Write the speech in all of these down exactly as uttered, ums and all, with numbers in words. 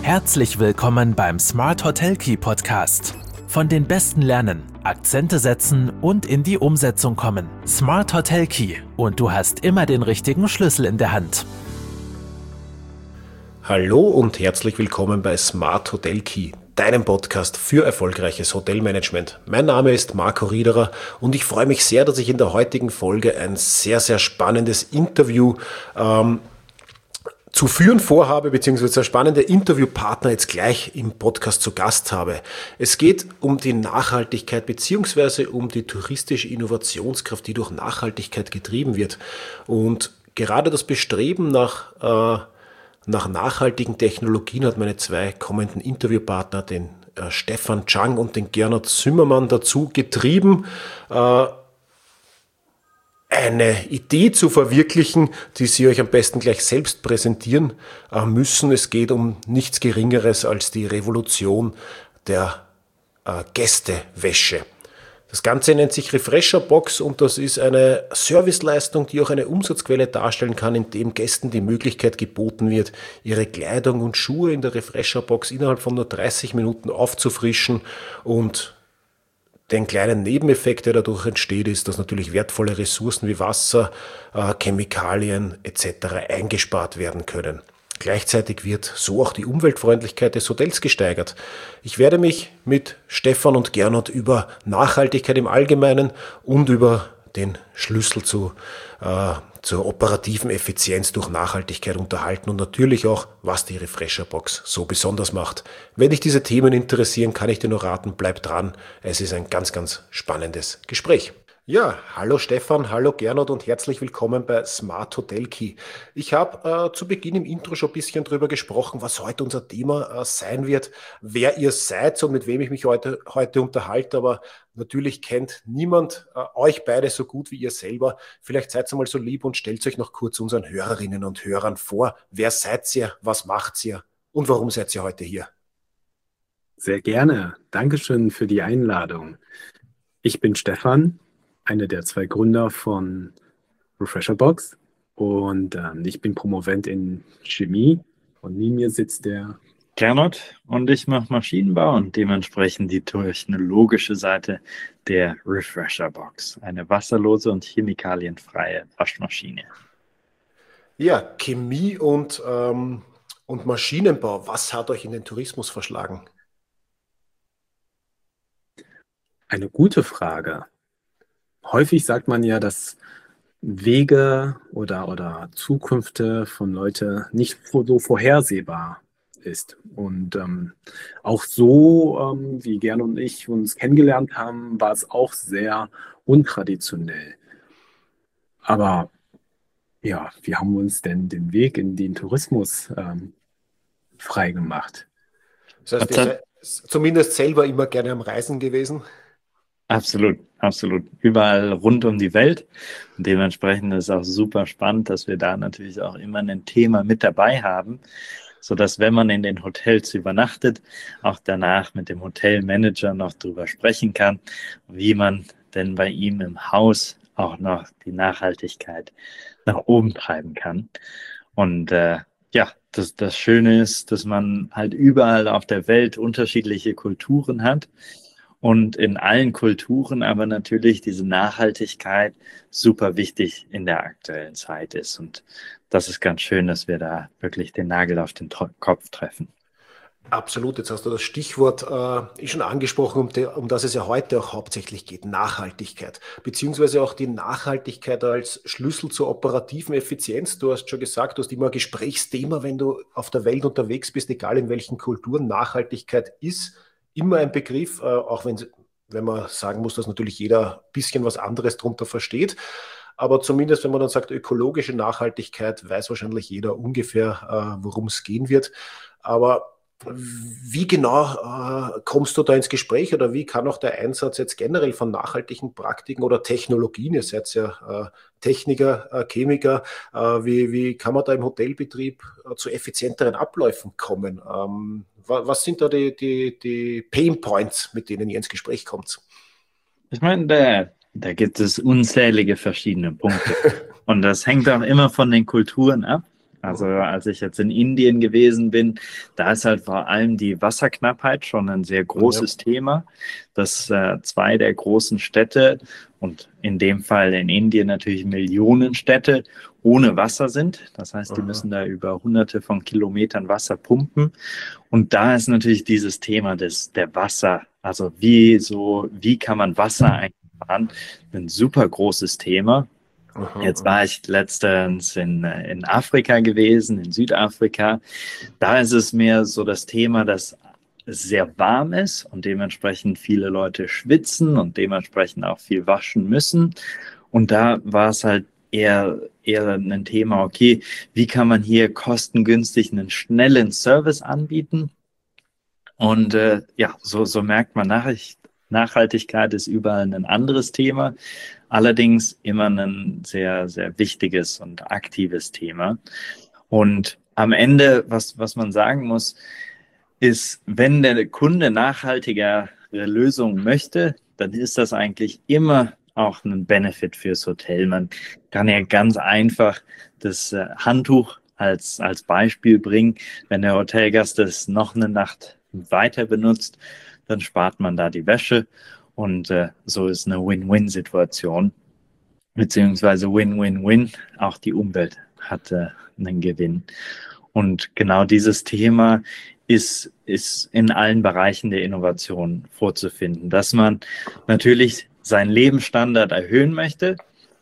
Herzlich willkommen beim Smart Hotel Key Podcast. Von den Besten lernen, Akzente setzen und in die Umsetzung kommen. Smart Hotel Key und du hast immer den richtigen Schlüssel in der Hand. Hallo und herzlich willkommen bei Smart Hotel Key, deinem Podcast für erfolgreiches Hotelmanagement. Mein Name ist Marco Riederer und ich freue mich sehr, dass ich in der heutigen Folge ein sehr, sehr spannendes Interview ähm, zu führen vorhabe, beziehungsweise ein spannender Interviewpartner jetzt gleich im Podcast zu Gast habe. Es geht um die Nachhaltigkeit, beziehungsweise um die touristische Innovationskraft, die durch Nachhaltigkeit getrieben wird. Und gerade das Bestreben nach, äh, nach nachhaltigen Technologien hat meine zwei kommenden Interviewpartner, den äh, Stefan Chang und den Gernot Zimmermann, dazu getrieben, äh, eine Idee zu verwirklichen, die Sie euch am besten gleich selbst präsentieren müssen. Es geht um nichts Geringeres als die Revolution der äh, Gästewäsche. Das Ganze nennt sich Refresherbox und das ist eine Serviceleistung, die auch eine Umsatzquelle darstellen kann, indem Gästen die Möglichkeit geboten wird, ihre Kleidung und Schuhe in der Refresherbox innerhalb von nur dreißig Minuten aufzufrischen. Und den kleinen Nebeneffekt, der dadurch entsteht, ist, dass natürlich wertvolle Ressourcen wie Wasser, äh, Chemikalien et cetera eingespart werden können. Gleichzeitig wird so auch die Umweltfreundlichkeit des Hotels gesteigert. Ich werde mich mit Stefan und Gernot über Nachhaltigkeit im Allgemeinen und über den Schlüssel zu, äh, zur operativen Effizienz durch Nachhaltigkeit unterhalten und natürlich auch, was die Refresherbox so besonders macht. Wenn dich diese Themen interessieren, kann ich dir nur raten, bleib dran. Es ist ein ganz, ganz spannendes Gespräch. Ja, hallo Stefan, hallo Gernot und herzlich willkommen bei Smart Hotel Key. Ich habe äh, zu Beginn im Intro schon ein bisschen drüber gesprochen, was heute unser Thema äh, sein wird, wer ihr seid und mit wem ich mich heute, heute unterhalte, aber natürlich kennt niemand äh, euch beide so gut wie ihr selber. Vielleicht seid ihr mal so lieb und stellt euch noch kurz unseren Hörerinnen und Hörern vor. Wer seid ihr, was macht ihr und warum seid ihr heute hier? Sehr gerne. Dankeschön für die Einladung. Ich bin Stefan, einer der zwei Gründer von Refresherbox und ähm, ich bin Promovent in Chemie und neben mir sitzt der Gernot und ich mache Maschinenbau und dementsprechend die technologische Seite der Refresherbox, eine wasserlose und chemikalienfreie Waschmaschine. Ja, Chemie und, ähm, und Maschinenbau, was hat euch in den Tourismus verschlagen? Eine gute Frage. Häufig sagt man ja, dass Wege oder, oder Zukünfte von Leuten nicht so vorhersehbar ist. Und ähm, auch so, ähm, wie Gernot und ich uns kennengelernt haben, war es auch sehr untraditionell. Aber ja, wie haben wir uns denn den Weg in den Tourismus ähm, frei gemacht? Das heißt, ihr seid zumindest selber immer gerne am Reisen gewesen? Absolut, absolut. Überall rund um die Welt. Und dementsprechend ist es auch super spannend, dass wir da natürlich auch immer ein Thema mit dabei haben, sodass, wenn man in den Hotels übernachtet, auch danach mit dem Hotelmanager noch drüber sprechen kann, wie man denn bei ihm im Haus auch noch die Nachhaltigkeit nach oben treiben kann. Und äh, ja, das, das Schöne ist, dass man halt überall auf der Welt unterschiedliche Kulturen hat. Und in allen Kulturen aber natürlich diese Nachhaltigkeit super wichtig in der aktuellen Zeit ist. Und das ist ganz schön, dass wir da wirklich den Nagel auf den Kopf treffen. Absolut, jetzt hast du das Stichwort äh, schon angesprochen, um, de, um das es ja heute auch hauptsächlich geht, Nachhaltigkeit, beziehungsweise auch die Nachhaltigkeit als Schlüssel zur operativen Effizienz. Du hast schon gesagt, du hast immer ein Gesprächsthema, wenn du auf der Welt unterwegs bist, egal in welchen Kulturen. Nachhaltigkeit ist immer ein Begriff, äh, auch wenn, wenn man sagen muss, dass natürlich jeder ein bisschen was anderes darunter versteht. Aber zumindest, wenn man dann sagt, ökologische Nachhaltigkeit, weiß wahrscheinlich jeder ungefähr, äh, worum es gehen wird. Aber wie genau äh, kommst du da ins Gespräch oder wie kann auch der Einsatz jetzt generell von nachhaltigen Praktiken oder Technologien, ihr seid ja äh, Techniker, äh, Chemiker, äh, wie, wie kann man da im Hotelbetrieb äh, zu effizienteren Abläufen kommen? Ähm, wa- was sind da die, die, die Pain Points, mit denen ihr ins Gespräch kommt? Ich meine, da, da gibt es unzählige verschiedene Punkte. Und das hängt auch immer von den Kulturen ab. Also als ich jetzt in Indien gewesen bin, da ist halt vor allem die Wasserknappheit schon ein sehr großes ja. Thema, dass äh, zwei der großen Städte und in dem Fall in Indien natürlich Millionen Städte ohne Wasser sind. Das heißt, die Aha. müssen da über hunderte von Kilometern Wasser pumpen. Und da ist natürlich dieses Thema des, der Wasser, also wie, so, wie kann man Wasser einsparen, ein super großes Thema. Jetzt war ich letztens in, in Afrika gewesen, in Südafrika. Da ist es mehr so das Thema, dass es sehr warm ist und dementsprechend viele Leute schwitzen und dementsprechend auch viel waschen müssen. Und da war es halt eher, eher ein Thema, okay, wie kann man hier kostengünstig einen schnellen Service anbieten? Und äh, ja, so, so merkt man Nachricht. Nachhaltigkeit ist überall ein anderes Thema, allerdings immer ein sehr, sehr wichtiges und aktives Thema. Und am Ende, was, was man sagen muss, ist, wenn der Kunde nachhaltigere Lösungen möchte, dann ist das eigentlich immer auch ein Benefit fürs Hotel. Man kann ja ganz einfach das Handtuch als, als Beispiel bringen. Wenn der Hotelgast das noch eine Nacht weiter benutzt, dann spart man da die Wäsche und äh, so ist eine Win-Win-Situation, beziehungsweise Win-Win-Win, auch die Umwelt hat äh, einen Gewinn. Und genau dieses Thema ist, ist in allen Bereichen der Innovation vorzufinden, dass man natürlich seinen Lebensstandard erhöhen möchte,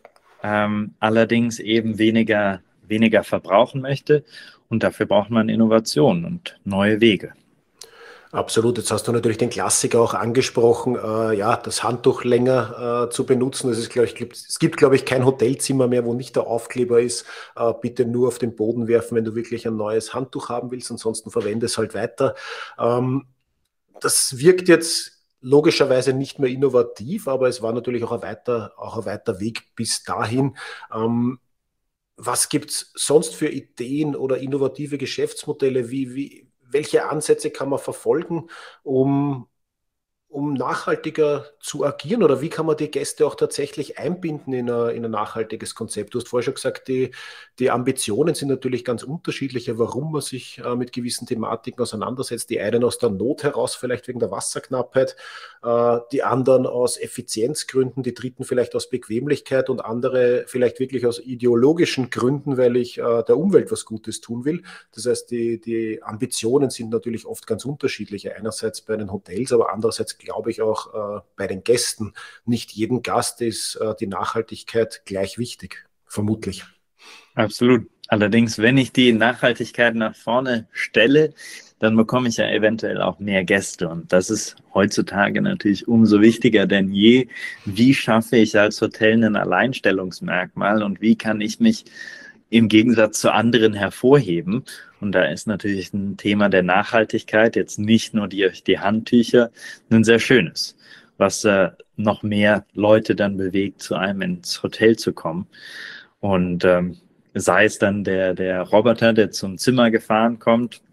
ähm, allerdings eben weniger, weniger verbrauchen möchte und dafür braucht man Innovation und neue Wege. Absolut, jetzt hast du natürlich den Klassiker auch angesprochen, äh, ja, das Handtuch länger äh, zu benutzen. Das ist, glaub ich, es gibt, glaube ich, kein Hotelzimmer mehr, wo nicht der Aufkleber ist, äh, bitte nur auf den Boden werfen, wenn du wirklich ein neues Handtuch haben willst, ansonsten verwende es halt weiter. Ähm, das wirkt jetzt logischerweise nicht mehr innovativ, aber es war natürlich auch ein weiter, auch ein weiter Weg bis dahin. Ähm, was gibt's sonst für Ideen oder innovative Geschäftsmodelle, wie, wie welche Ansätze kann man verfolgen, um, um nachhaltiger zu agieren? Oder wie kann man die Gäste auch tatsächlich einbinden in, eine, in ein nachhaltiges Konzept? Du hast vorher schon gesagt, die, die Ambitionen sind natürlich ganz unterschiedliche, warum man sich äh, mit gewissen Thematiken auseinandersetzt. Die einen aus der Not heraus, vielleicht wegen der Wasserknappheit, äh, die anderen aus Effizienzgründen, die dritten vielleicht aus Bequemlichkeit und andere vielleicht wirklich aus ideologischen Gründen, weil ich äh, der Umwelt was Gutes tun will. Das heißt, die, die Ambitionen sind natürlich oft ganz unterschiedliche. Einerseits bei den Hotels, aber andererseits glaube ich auch äh, bei den Gästen. Nicht jedem Gast ist äh, die Nachhaltigkeit gleich wichtig, vermutlich. Absolut. Allerdings, wenn ich die Nachhaltigkeit nach vorne stelle, dann bekomme ich ja eventuell auch mehr Gäste. Und das ist heutzutage natürlich umso wichtiger denn je. Wie schaffe ich als Hotel ein Alleinstellungsmerkmal und wie kann ich mich im Gegensatz zu anderen hervorheben? Und da ist natürlich ein Thema der Nachhaltigkeit, jetzt nicht nur die, die Handtücher, ein sehr schönes, was äh, noch mehr Leute dann bewegt, zu einem ins Hotel zu kommen. Und ähm, sei es dann der, der Roboter, der zum Zimmer gefahren kommt,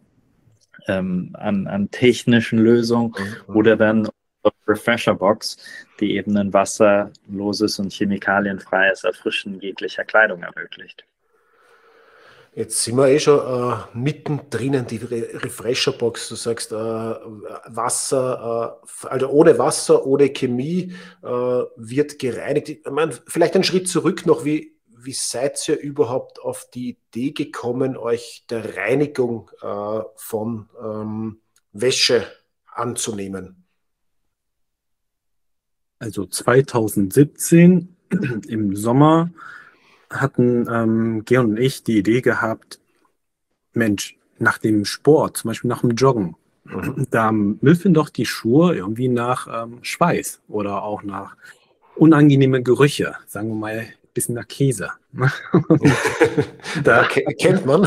ähm, an, an technischen Lösungen mhm. oder dann Refresher-Box, die eben ein wasserloses und chemikalienfreies Erfrischen jeglicher Kleidung ermöglicht. Jetzt sind wir eh schon äh, mittendrin in die Re Refresher-Box. Du sagst, äh, Wasser, äh, also ohne Wasser, ohne Chemie äh, wird gereinigt. Ich meine, vielleicht einen Schritt zurück noch, wie, wie seid ihr überhaupt auf die Idee gekommen, euch der Reinigung äh, von ähm, Wäsche anzunehmen? Also zweitausendsiebzehn im Sommer hatten ähm, Georg und ich die Idee gehabt, Mensch, nach dem Sport, zum Beispiel nach dem Joggen, mhm. da müffen doch die Schuhe irgendwie nach ähm, Schweiß oder auch nach unangenehmen Gerüche, sagen wir mal ein bisschen nach Käse. Da kennt man.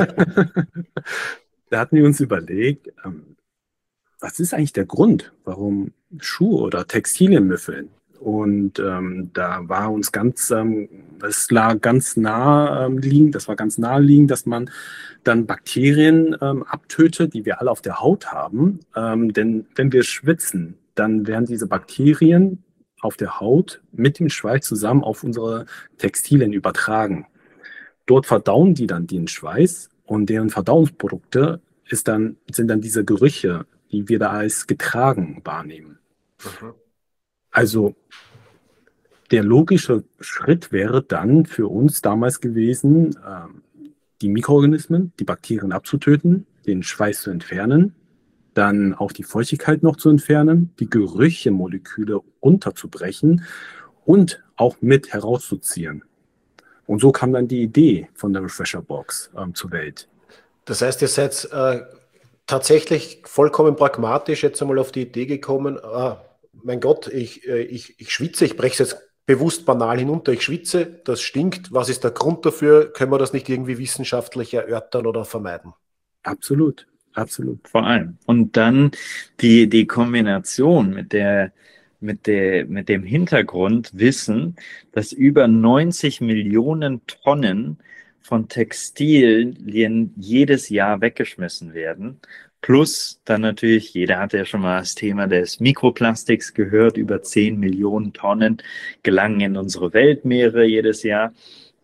Da hatten wir uns überlegt, ähm, was ist eigentlich der Grund, warum Schuhe oder Textilien müffeln? Und ähm, da war uns ganz, ähm, das lag ganz nah ähm, liegend, das war ganz naheliegend, dass man dann Bakterien ähm, abtötet, die wir alle auf der Haut haben. Ähm, denn wenn wir schwitzen, dann werden diese Bakterien auf der Haut mit dem Schweiß zusammen auf unsere Textilien übertragen. dort verdauen die dann den Schweiß und deren Verdauungsprodukte ist dann, sind dann diese Gerüche, die wir da als getragen wahrnehmen. Mhm. Also der logische Schritt wäre dann für uns damals gewesen, ähm, die Mikroorganismen, die Bakterien abzutöten, den Schweiß zu entfernen, dann auch die Feuchtigkeit noch zu entfernen, die Gerüchemoleküle unterzubrechen und auch mit herauszuziehen. Und so kam dann die Idee von der Refresher Box ähm, zur Welt. Das heißt, ihr seid äh, tatsächlich vollkommen pragmatisch jetzt einmal auf die Idee gekommen, äh, mein Gott, ich, äh, ich, ich schwitze, ich breche es jetzt bewusst banal hinunter, ich schwitze, das stinkt, was ist der Grund dafür? Können wir das nicht irgendwie wissenschaftlich erörtern oder vermeiden? Absolut, absolut. Vor allem. Und dann die, die Kombination mit der, mit der, mit dem Hintergrundwissen, dass über neunzig Millionen Tonnen von Textilien jedes Jahr weggeschmissen werden. Plus dann natürlich, jeder hat ja schon mal das Thema des Mikroplastiks gehört, über zehn Millionen Tonnen gelangen in unsere Weltmeere jedes Jahr.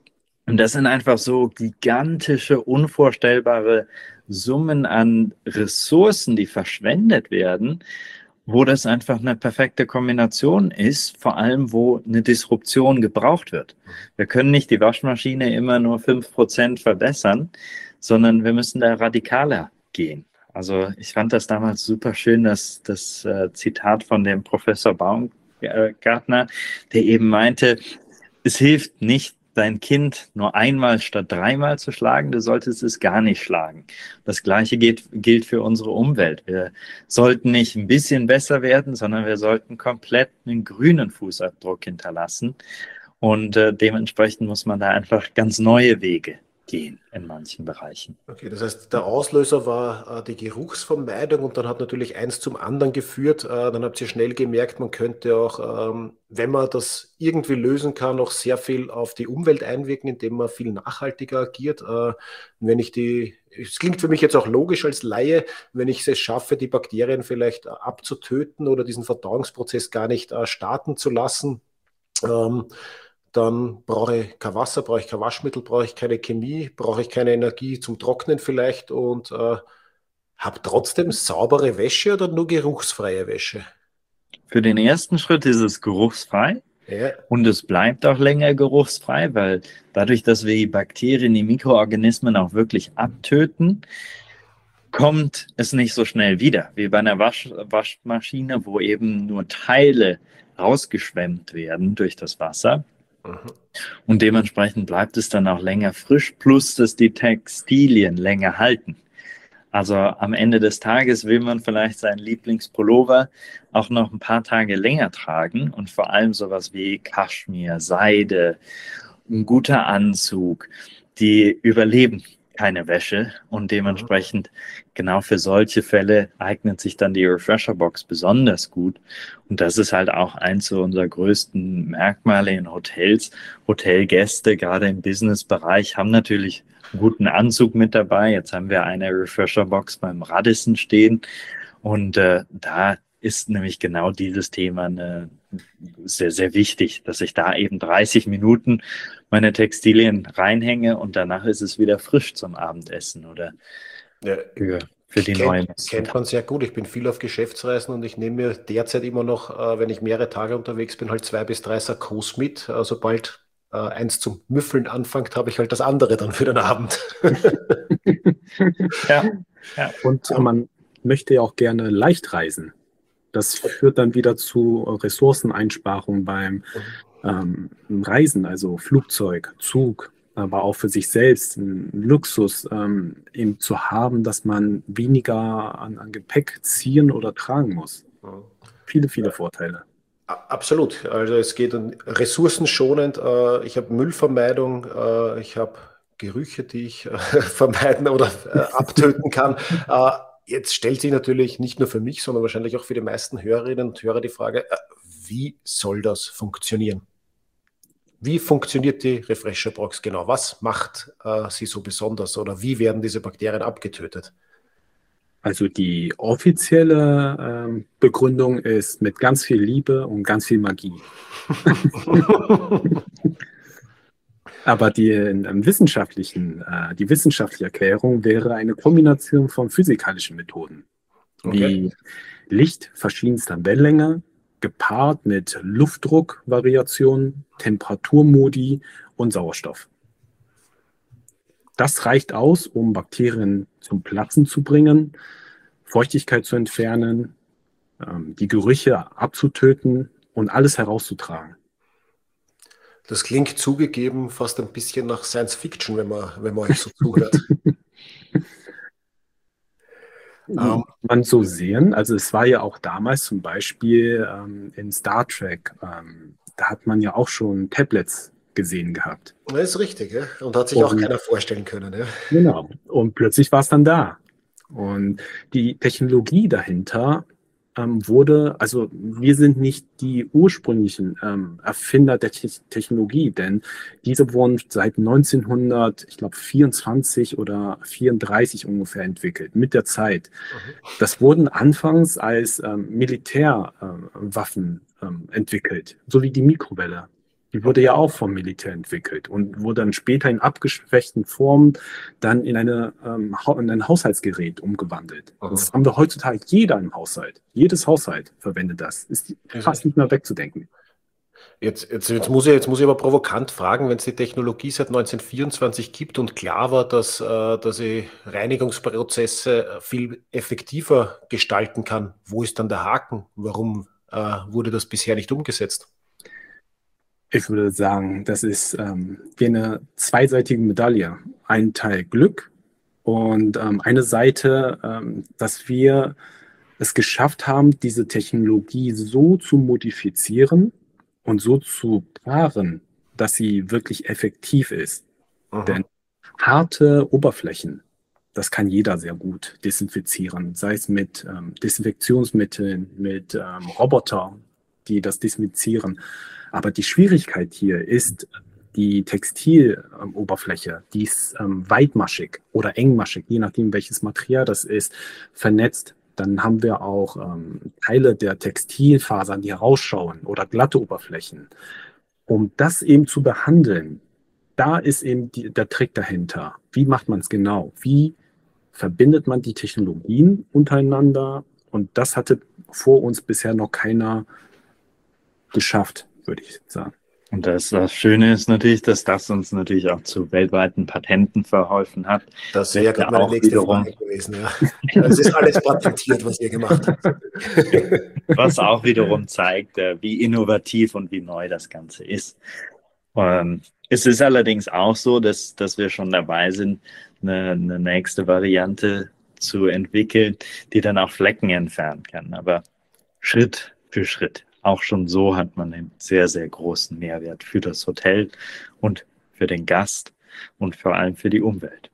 Und das sind einfach so gigantische, unvorstellbare Summen an Ressourcen, die verschwendet werden, wo das einfach eine perfekte Kombination ist, vor allem wo eine Disruption gebraucht wird. Wir können nicht die Waschmaschine immer nur fünf Prozent verbessern, sondern wir müssen da radikaler gehen. Also ich fand das damals super schön, dass das äh, Zitat von dem Professor Baumgartner, der eben meinte, es hilft nicht, dein Kind nur einmal statt dreimal zu schlagen, du solltest es gar nicht schlagen. Das Gleiche geht, gilt für unsere Umwelt. Wir sollten nicht ein bisschen besser werden, sondern wir sollten komplett einen grünen Fußabdruck hinterlassen. Und äh, dementsprechend muss man da einfach ganz neue Wege gehen in manchen Bereichen. Okay, das heißt, der Auslöser war äh, die Geruchsvermeidung und dann hat natürlich eins zum anderen geführt. Äh, dann habt ihr schnell gemerkt, man könnte auch, ähm, wenn man das irgendwie lösen kann, auch sehr viel auf die Umwelt einwirken, indem man viel nachhaltiger agiert. Äh, wenn ich die, es klingt für mich jetzt auch logisch als Laie, wenn ich es schaffe, die Bakterien vielleicht äh, abzutöten oder diesen Verdauungsprozess gar nicht äh, starten zu lassen, ähm, dann brauche ich kein Wasser, brauche ich kein Waschmittel, brauche ich keine Chemie, brauche ich keine Energie zum Trocknen vielleicht und äh, habe trotzdem saubere Wäsche oder nur geruchsfreie Wäsche? Für den ersten Schritt ist es geruchsfrei Ja. und es bleibt auch länger geruchsfrei, weil dadurch, dass wir die Bakterien, die Mikroorganismen auch wirklich abtöten, kommt es nicht so schnell wieder, wie bei einer Wasch Waschmaschine, wo eben nur Teile rausgeschwemmt werden durch das Wasser. Und dementsprechend bleibt es dann auch länger frisch, plus dass die Textilien länger halten. Also am Ende des Tages will man vielleicht seinen Lieblingspullover auch noch ein paar Tage länger tragen und vor allem sowas wie Kaschmir, Seide, ein guter Anzug, die überleben keine Wäsche und dementsprechend genau für solche Fälle eignet sich dann die Refresher Box besonders gut. Und das ist halt auch eins unserer größten Merkmale in Hotels. Hotelgäste, gerade im Businessbereich, haben natürlich einen guten Anzug mit dabei. Jetzt haben wir eine Refresher Box beim Radisson stehen und äh, da ist nämlich genau dieses Thema eine, sehr, sehr wichtig, dass ich da eben dreißig Minuten meine Textilien reinhänge und danach ist es wieder frisch zum Abendessen oder Ja. für, für die Kennt, neuen. kennt man sehr gut. Ich bin viel auf Geschäftsreisen und ich nehme mir derzeit immer noch, äh, wenn ich mehrere Tage unterwegs bin, halt zwei bis drei Sakkos mit. Äh, sobald äh, eins zum Müffeln anfängt, habe ich halt das andere dann für den Abend. Ja, ja. Und man möchte ja auch gerne leicht reisen. Das führt dann wieder zu Ressourceneinsparungen beim ähm, Reisen, also Flugzeug, Zug, aber auch für sich selbst ein Luxus ähm, eben zu haben, dass man weniger an, an Gepäck ziehen oder tragen muss. Viele, viele Vorteile. Absolut. Also es geht um ressourcenschonend. Äh, ich habe Müllvermeidung, äh, ich habe Gerüche, die ich äh, vermeiden oder äh, abtöten kann. Äh, Jetzt stellt sich natürlich nicht nur für mich, sondern wahrscheinlich auch für die meisten Hörerinnen und Hörer die Frage, wie soll das funktionieren? Wie funktioniert die Refresher Box genau? Was macht äh, sie so besonders oder wie werden diese Bakterien abgetötet? Also die offizielle ähm, Begründung ist mit ganz viel Liebe und ganz viel Magie. Aber die, ähm, wissenschaftlichen, äh, die wissenschaftliche Erklärung wäre eine Kombination von physikalischen Methoden, Okay. wie Licht verschiedenster Wellenlänge, gepaart mit Luftdruckvariationen, Temperaturmodi und Sauerstoff. Das reicht aus, um Bakterien zum Platzen zu bringen, Feuchtigkeit zu entfernen, ähm, die Gerüche abzutöten und alles herauszutragen. Das klingt zugegeben fast ein bisschen nach Science Fiction, wenn man, wenn man euch so zuhört. Ähm, Man so sehen, also es war ja auch damals zum Beispiel ähm, in Star Trek, ähm, da hat man ja auch schon Tablets gesehen gehabt. Das ist richtig, ja? Und hat sich auch Und keiner vorstellen können. Ja? genau. Und plötzlich war es dann da. Und die Technologie dahinter ähm, wurde, also wir sind nicht die ursprünglichen ähm, Erfinder der Te Technologie, denn diese wurden seit neunzehnhunert, ich glaube vierundzwanzig oder vierunddreißig ungefähr entwickelt, mit der Zeit. Mhm. Das wurden anfangs als ähm, Militärwaffen ähm, entwickelt, so wie die Mikrowelle. Die wurde ja auch vom Militär entwickelt und wurde dann später in abgeschwächten Formen dann in, eine, ähm, in ein Haushaltsgerät umgewandelt. Mhm. Das haben wir heutzutage jeder im Haushalt. Jedes Haushalt verwendet das. Ist fast nicht mehr wegzudenken. Jetzt, jetzt, jetzt, muss ich, jetzt muss ich aber provokant fragen, wenn es die Technologie seit neunzehnhundertvierundzwanzig gibt und klar war, dass, äh, dass ich Reinigungsprozesse viel effektiver gestalten kann, wo ist dann der Haken? Warum äh, wurde das bisher nicht umgesetzt? Ich würde sagen, das ist ähm, wie eine zweiseitige Medaille. Ein Teil Glück und ähm, eine Seite, ähm, dass wir es geschafft haben, diese Technologie so zu modifizieren und so zu paaren, dass sie wirklich effektiv ist. Mhm. Denn harte Oberflächen, das kann jeder sehr gut desinfizieren, sei es mit ähm, Desinfektionsmitteln, mit ähm, Robotern, die das desinfizieren. Aber die Schwierigkeit hier ist, die Textiloberfläche, die ist ähm, weitmaschig oder engmaschig, je nachdem welches Material das ist, vernetzt. Dann haben wir auch ähm, Teile der Textilfasern, die herausschauen oder glatte Oberflächen. Um das eben zu behandeln, da ist eben die, der Trick dahinter. Wie macht man es genau? Wie verbindet man die Technologien untereinander? Und das hatte vor uns bisher noch keiner geschafft, würde ich sagen. Und das, das Schöne ist natürlich, dass das uns natürlich auch zu weltweiten Patenten verholfen hat. Das wäre gerade meine auch nächste wiederum, Frage gewesen. Ja. Es ist alles patentiert, was ihr gemacht habt. was auch wiederum zeigt, äh, wie innovativ und wie neu das Ganze ist. Ähm, es ist allerdings auch so, dass, dass wir schon dabei sind, eine, eine nächste Variante zu entwickeln, die dann auch Flecken entfernen kann. Aber Schritt für Schritt. Auch schon so hat man einen sehr, sehr großen Mehrwert für das Hotel und für den Gast und vor allem für die Umwelt.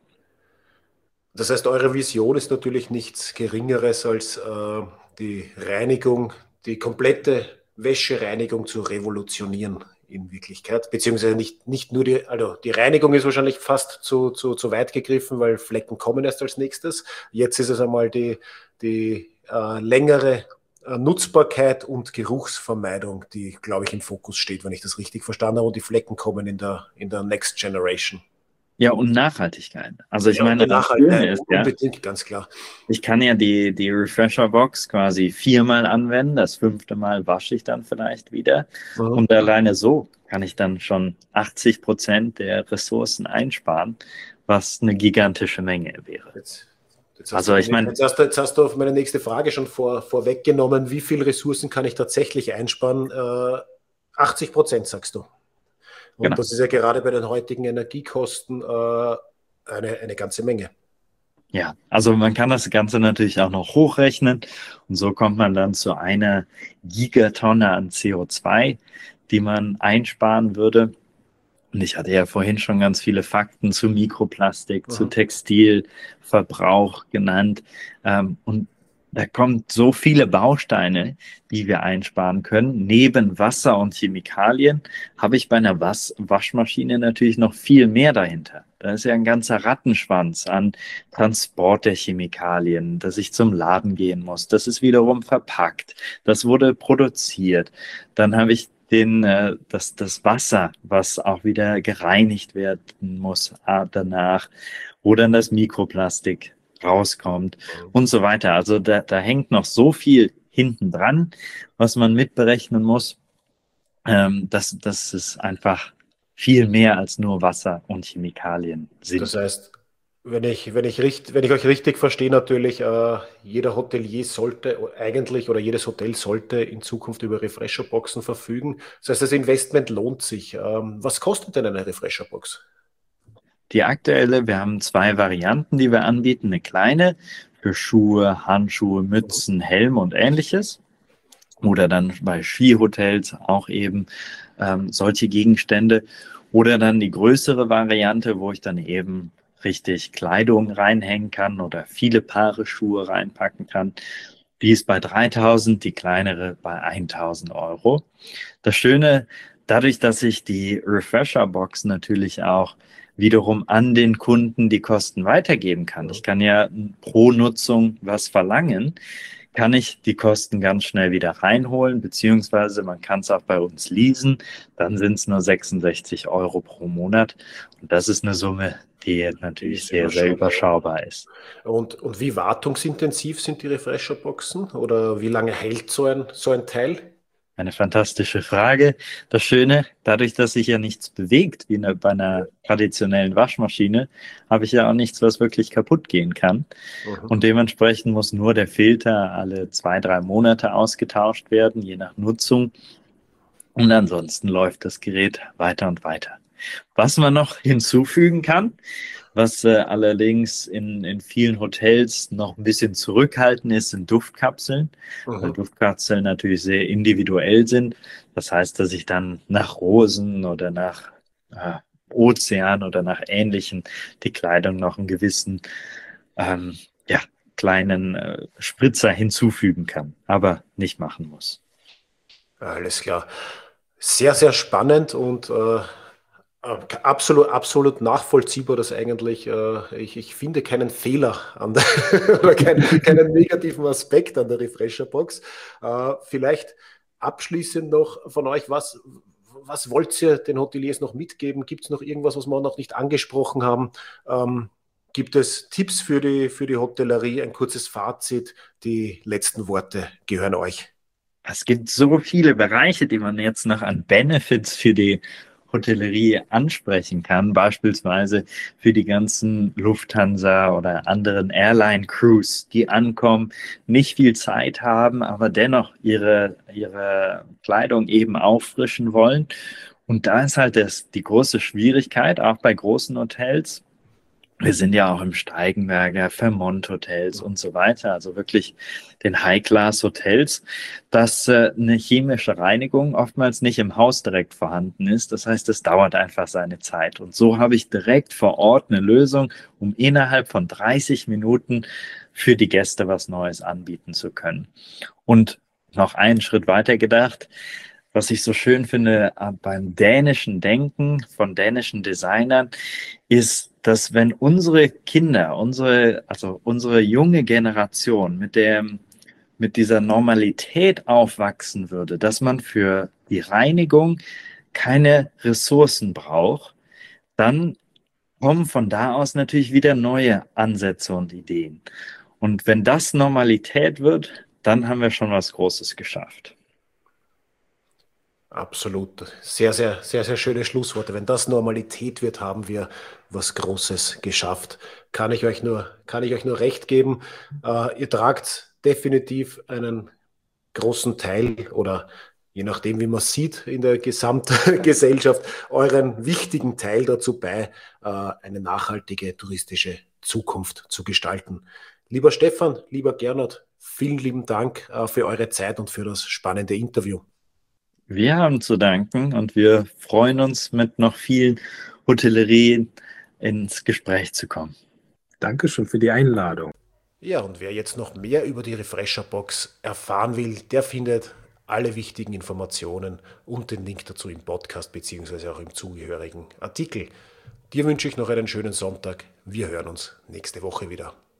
Das heißt, eure Vision ist natürlich nichts Geringeres als äh, die Reinigung, die komplette Wäschereinigung zu revolutionieren in Wirklichkeit. Beziehungsweise nicht, nicht nur die, also die Reinigung ist wahrscheinlich fast zu, zu, zu weit gegriffen, weil Flecken kommen erst als nächstes. Jetzt ist es einmal die, die äh, längere Nutzbarkeit und Geruchsvermeidung, die, glaube ich, im Fokus steht, wenn ich das richtig verstanden habe. Und die Flecken kommen in der, in der Next Generation. Ja, und Nachhaltigkeit. Also ich Ja, meine, das Schöne ist ja, unbedingt, ganz klar. Ich kann ja die, die Refresher-Box quasi viermal anwenden. Das fünfte Mal wasche ich dann vielleicht wieder. Mhm. Und alleine so kann ich dann schon achtzig Prozent der Ressourcen einsparen, was eine gigantische Menge wäre. Jetzt. Jetzt also ich meine, jetzt, hast du, jetzt hast du auf meine nächste Frage schon vor, vorweggenommen. Wie viel Ressourcen kann ich tatsächlich einsparen? Äh, achtzig Prozent, sagst du. Und genau. Das ist ja gerade bei den heutigen Energiekosten äh, eine, eine ganze Menge. Ja, also man kann das Ganze natürlich auch noch hochrechnen und so kommt man dann zu einer Gigatonne an C O zwei, die man einsparen würde. Und ich hatte ja vorhin schon ganz viele Fakten zu Mikroplastik, mhm. zu Textilverbrauch genannt. Und da kommt so viele Bausteine, die wir einsparen können. Neben Wasser und Chemikalien habe ich bei einer Was- Waschmaschine natürlich noch viel mehr dahinter. Da ist ja ein ganzer Rattenschwanz an Transport der Chemikalien, dass ich zum Laden gehen muss. Das ist wiederum verpackt. Das wurde produziert. Dann habe ich den, äh, das, das Wasser, was auch wieder gereinigt werden muss äh, danach, wo dann das Mikroplastik rauskommt und so weiter. Also da, da hängt noch so viel hinten dran, was man mitberechnen muss. Ähm, dass, dass es einfach viel mehr als nur Wasser und Chemikalien sind. Das heißt, wenn ich, wenn ich, richt, wenn ich euch richtig verstehe, natürlich, äh, jeder Hotelier sollte eigentlich oder jedes Hotel sollte in Zukunft über Refresherboxen verfügen. Das heißt, das Investment lohnt sich. Ähm, was kostet denn eine Refresherbox? Die aktuelle, wir haben zwei Varianten, die wir anbieten. Eine kleine für Schuhe, Handschuhe, Mützen, Helm und ähnliches. Oder dann bei Skihotels auch eben ähm, solche Gegenstände. Oder dann die größere Variante, wo ich dann eben richtig Kleidung reinhängen kann oder viele Paare Schuhe reinpacken kann. Die ist bei dreitausend, die kleinere bei tausend Euro. Das Schöne, dadurch, dass ich die Refresher-Box natürlich auch wiederum an den Kunden die Kosten weitergeben kann. Ich kann ja pro Nutzung was verlangen, kann ich die Kosten ganz schnell wieder reinholen, beziehungsweise man kann es auch bei uns leasen, dann sind es nur sechsundsechzig Euro pro Monat und das ist eine Summe, die natürlich sehr, sehr überschaubar ist. Und, und wie wartungsintensiv sind die Refresherboxen oder wie lange hält so ein, so ein Teil? Eine fantastische Frage. Das Schöne, dadurch, dass sich ja nichts bewegt, wie eine, bei einer traditionellen Waschmaschine, habe ich ja auch nichts, was wirklich kaputt gehen kann. Mhm. Und dementsprechend muss nur der Filter alle zwei, drei Monate ausgetauscht werden, je nach Nutzung. Und ansonsten läuft das Gerät weiter und weiter. Was man noch hinzufügen kann, was äh, allerdings in, in vielen Hotels noch ein bisschen zurückhalten ist, sind Duftkapseln, mhm. weil Duftkapseln natürlich sehr individuell sind. Das heißt, dass ich dann nach Rosen oder nach äh, Ozean oder nach Ähnlichen die Kleidung noch einen gewissen ähm, ja, kleinen äh, Spritzer hinzufügen kann, aber nicht machen muss. Alles klar. Sehr, sehr spannend und äh Absolut, absolut nachvollziehbar, dass eigentlich, äh, ich, ich finde keinen Fehler an der, oder keinen, keinen negativen Aspekt an der Refresherbox. Äh, vielleicht abschließend noch von euch, was, was wollt ihr den Hoteliers noch mitgeben? Gibt es noch irgendwas, was wir noch nicht angesprochen haben? Ähm, gibt es Tipps für die, für die Hotellerie? Ein kurzes Fazit, die letzten Worte gehören euch. Es gibt so viele Bereiche, die man jetzt noch an Benefits für die Hotellerie ansprechen kann, beispielsweise für die ganzen Lufthansa oder anderen Airline-Crews, die ankommen, nicht viel Zeit haben, aber dennoch ihre, ihre Kleidung eben auffrischen wollen. Und da ist halt das, die große Schwierigkeit, auch bei großen Hotels. Wir sind ja auch im Steigenberger, Fairmont Hotels und so weiter, also wirklich den High-Class-Hotels, dass äh, eine chemische Reinigung oftmals nicht im Haus direkt vorhanden ist. Das heißt, es dauert einfach seine Zeit. Und so habe ich direkt vor Ort eine Lösung, um innerhalb von dreißig Minuten für die Gäste was Neues anbieten zu können. Und noch einen Schritt weiter gedacht, was ich so schön finde beim dänischen Denken von dänischen Designern, ist, dass wenn unsere Kinder, unsere, also unsere junge Generation mit der, mit dieser Normalität aufwachsen würde, dass man für die Reinigung keine Ressourcen braucht, dann kommen von da aus natürlich wieder neue Ansätze und Ideen. Und wenn das Normalität wird, dann haben wir schon was Großes geschafft. Absolut. Sehr, sehr, sehr, sehr schöne Schlussworte. Wenn das Normalität wird, haben wir was Großes geschafft. Kann ich euch nur, kann ich euch nur recht geben. Äh, ihr tragt definitiv einen großen Teil oder je nachdem, wie man sieht in der Gesamtgesellschaft, euren wichtigen Teil dazu bei, äh, eine nachhaltige touristische Zukunft zu gestalten. Lieber Stefan, lieber Gernot, vielen lieben Dank äh, für eure Zeit und für das spannende Interview. Wir haben zu danken und wir freuen uns, mit noch vielen Hotellerien ins Gespräch zu kommen. Dankeschön für die Einladung. Ja, und wer jetzt noch mehr über die Refresherbox erfahren will, der findet alle wichtigen Informationen und den Link dazu im Podcast beziehungsweise auch im zugehörigen Artikel. Dir wünsche ich noch einen schönen Sonntag. Wir hören uns nächste Woche wieder.